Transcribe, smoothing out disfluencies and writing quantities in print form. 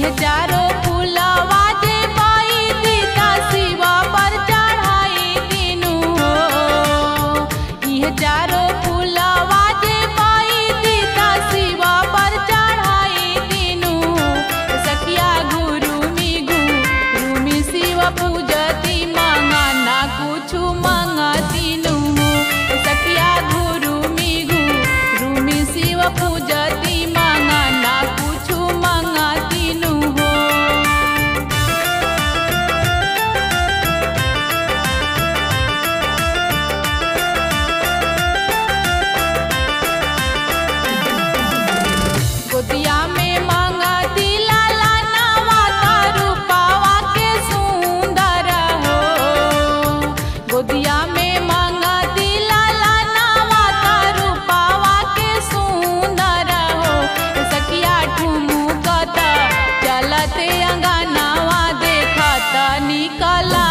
चारो फूलवा जे पाई दीता शिवा पर चढ़ाई तीनू हो। यह चारो फूलवा जे पाई दीता शिवा पर चढ़ाई तीनू हो। सखिया गुरुमी गुरुमी शिव पूजती मांगना कुछु मांगतीनू हो। सखिया गुरुमी गुरुमी शिव पूजती मांगना कुछु मांगतीनू हो। गोदिया में मांगती लाला नवा रूपावा के सुंदर हो। गोदिया में मांगती लाला नवा रूपावा के सुंदर हो। सखिया ठुमुकत चलते अंगनावा देखत निकला